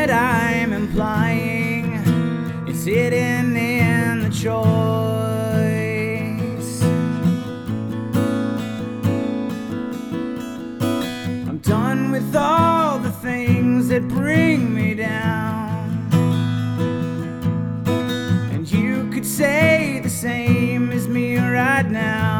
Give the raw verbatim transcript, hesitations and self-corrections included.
that I'm implying is hidden in the choice. I'm done with all the things that bring me down, and you could say the same as me right now.